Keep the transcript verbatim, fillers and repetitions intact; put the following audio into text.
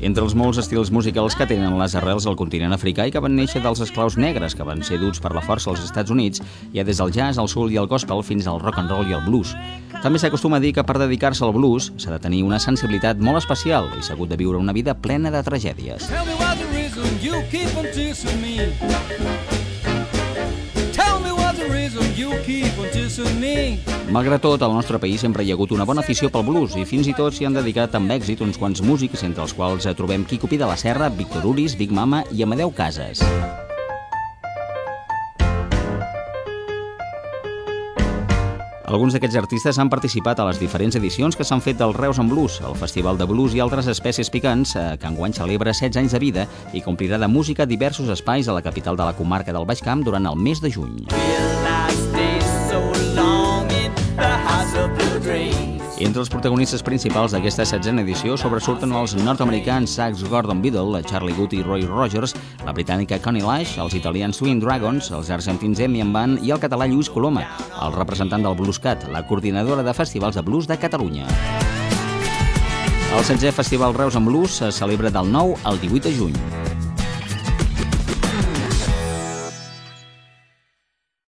Entre els molts estils musicals que tenen les arrels al continent africà i que van néixer dels esclaus negres que van ser duts per la força als Estats Units, hi ha des del jazz, el soul i el gospel fins al rock and roll i el blues. També s'acostuma a dir que per dedicar-se al blues s'ha de tenir una sensibilitat molt especial i s'ha hagut de viure una vida plena de tragèdies. Malgrat tot, al nostre país sempre hi ha hagut una bona afició pel blues i fins i tot s'hi han dedicat amb èxit uns quants músics, entre els quals trobem Quico Pi de la Serra, Víctor Uris, Big Mama i Amadeu Casas. Alguns d'aquests artistes han participat a les diferents edicions que s'han fet del Reus en Blues, el Festival de Blues i altres espècies picants, que enguany celebra setze anys de vida i complirà de música diversos espais a la capital de la comarca del Baix Camp durant el mes de juny. Entre els protagonistes principals d'aquesta setzena edició sobresurten els nord-americans Sax Gordon Biddle, Charlie Good i Roy Rogers, la britànica Connie Lash, els italians Swing Dragons, els argentins Emian Band i el català Lluís Coloma, el representant del Bluescat, la coordinadora de festivals de blues de Catalunya. El setzè Festival Reus en Blues se celebra del nou al divuit de juny.